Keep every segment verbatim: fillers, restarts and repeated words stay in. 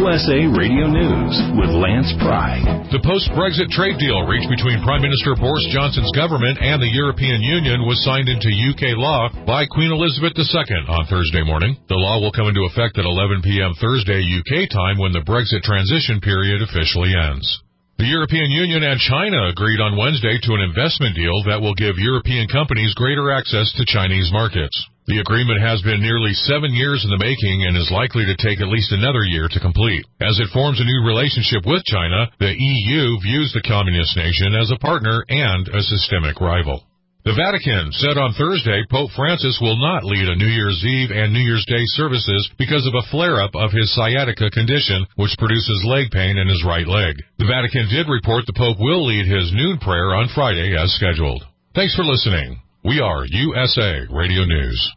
U S A Radio News with Lance Pry. The post-Brexit trade deal reached between Prime Minister Boris Johnson's government and the European Union was signed into U K law by Queen Elizabeth the Second on Thursday morning. The law will come into effect at eleven p.m. Thursday U K time when the Brexit transition period officially ends. The European Union and China agreed on Wednesday to an investment deal that will give European companies greater access to Chinese markets. The agreement has been nearly seven years in the making and is likely to take at least another year to complete. As it forms a new relationship with China, the E U views the communist nation as a partner and a systemic rival. The Vatican said on Thursday Pope Francis will not lead a New Year's Eve and New Year's Day services because of a flare-up of his sciatica condition, which produces leg pain in his right leg. The Vatican did report the Pope will lead his noon prayer on Friday as scheduled. Thanks for listening. We are U S A Radio News.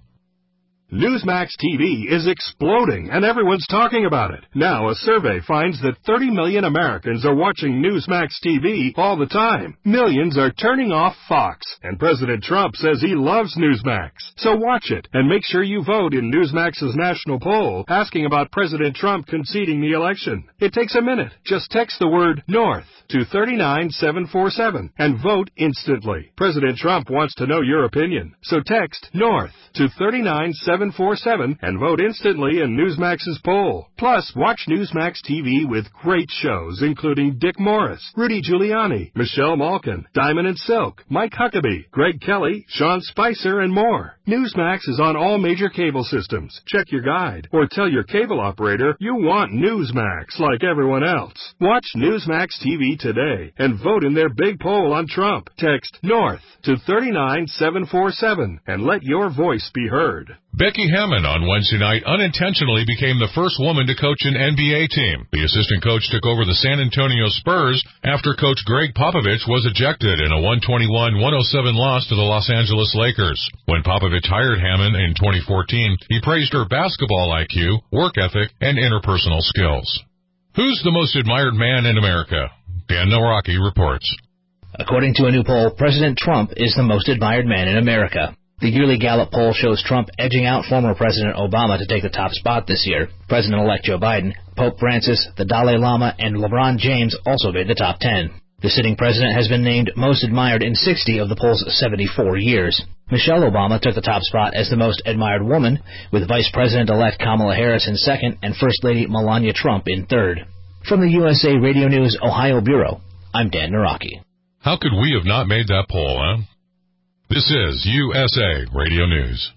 Newsmax T V is exploding, and everyone's talking about it. Now, a survey finds that thirty million Americans are watching Newsmax T V all the time. Millions are turning off Fox, and President Trump says he loves Newsmax. So watch it, and make sure you vote in Newsmax's national poll asking about President Trump conceding the election. It takes a minute. Just text the word NORTH to three nine seven four seven and vote instantly. President Trump wants to know your opinion, so text NORTH to three nine seven four seven and vote instantly in Newsmax's poll. Plus, watch Newsmax T V with great shows including Dick Morris, Rudy Giuliani, Michelle Malkin, Diamond and Silk, Mike Huckabee, Greg Kelly, Sean Spicer, and more. Newsmax is on all major cable systems. Check your guide or tell your cable operator you want Newsmax like everyone else. Watch Newsmax T V today and vote in their big poll on Trump. Text NORTH to three nine seven four seven and let your voice be heard. Becky Hammon on Wednesday night unintentionally became the first woman to coach an N B A team. The assistant coach took over the San Antonio Spurs after coach Greg Popovich was ejected in a one twenty-one one oh seven loss to the Los Angeles Lakers. When Popovich hired Hammon in twenty fourteen, he praised her basketball I Q, work ethic, and interpersonal skills. Who's the most admired man in America? Dan Nawrocki reports. According to a new poll, President Trump is the most admired man in America. The yearly Gallup poll shows Trump edging out former President Obama to take the top spot this year. President-elect Joe Biden, Pope Francis, the Dalai Lama, and LeBron James also made the top ten. The sitting president has been named most admired in sixty of the poll's seventy-four years. Michelle Obama took the top spot as the most admired woman, with Vice President-elect Kamala Harris in second and First Lady Melania Trump in third. From the U S A Radio News Ohio Bureau, I'm Dan Nawrocki. How could we have not made that poll, huh? This is U S A Radio News.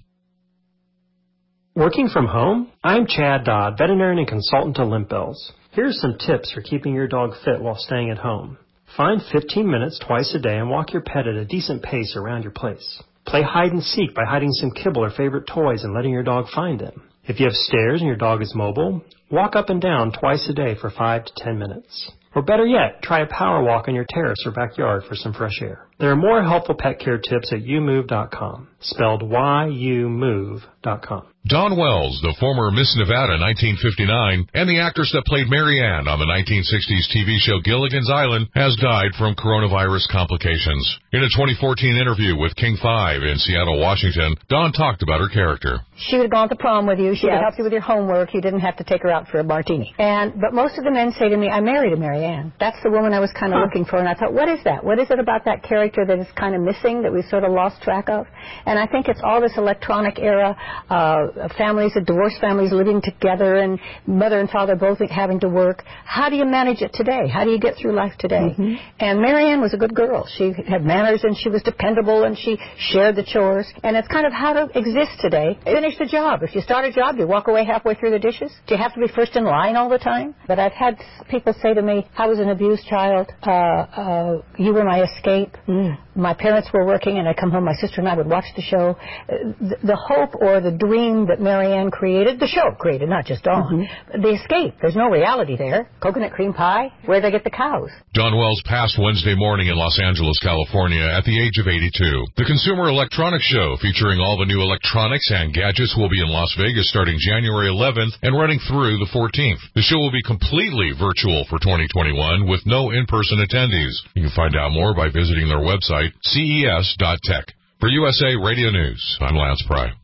Working from home? I'm Chad Dodd, veterinarian and consultant to Limp Bills. Here's some tips for keeping your dog fit while staying at home. Find fifteen minutes twice a day and walk your pet at a decent pace around your place. Play hide and seek by hiding some kibble or favorite toys and letting your dog find them. If you have stairs and your dog is mobile, walk up and down twice a day for five to ten minutes. Or better yet, try a power walk on your terrace or backyard for some fresh air. There are more helpful pet care tips at you move dot com, spelled Y U move dot com. Dawn Wells, the former Miss Nevada nineteen fifty-nine, and the actress that played Mary Ann on the nineteen sixties T V show Gilligan's Island, has died from coronavirus complications. In a twenty fourteen interview with King five in Seattle, Washington, Dawn talked about her character. She would have gone to prom with you. She Yes. would have helped you with your homework. You didn't have to take her out for a martini. And But most of the men say to me, I married a Mary Ann. That's the woman I was kind of huh. looking for. And I thought, what is that? What is it about that character that is kind of missing, that we sort of lost track of? And I think it's all this electronic era, uh, families, divorced families living together, and mother and father both having to work. How do you manage it today? How do you get through life today? Mm-hmm. And Mary Ann was a good girl. She had manners, and she was dependable, and she shared the chores. And it's kind of how to exist today. Finish the job. If you start a job, do you walk away halfway through the dishes? Do you have to be first in line all the time? But I've had people say to me, I was an abused child. Uh, uh, you were my escape. Mm. My parents were working, and I'd come home. My sister and I would watch the show. Uh, the, the hope or the dream that Mary Ann created, the show created, not just Dawn. Mm-hmm. The escape. There's no reality there. Coconut cream pie. Where'd they get the cows? Dawn Wells passed Wednesday morning in Los Angeles, California, at the age of eighty-two. The Consumer Electronics Show, featuring all the new electronics and gadgets, will be in Las Vegas starting January eleventh and running through the fourteenth. The show will be completely virtual for twenty twenty-one with no in-person attendees. You can find out more by visiting their website, C E S dot tech. For U S A Radio News, I'm Lance Pry.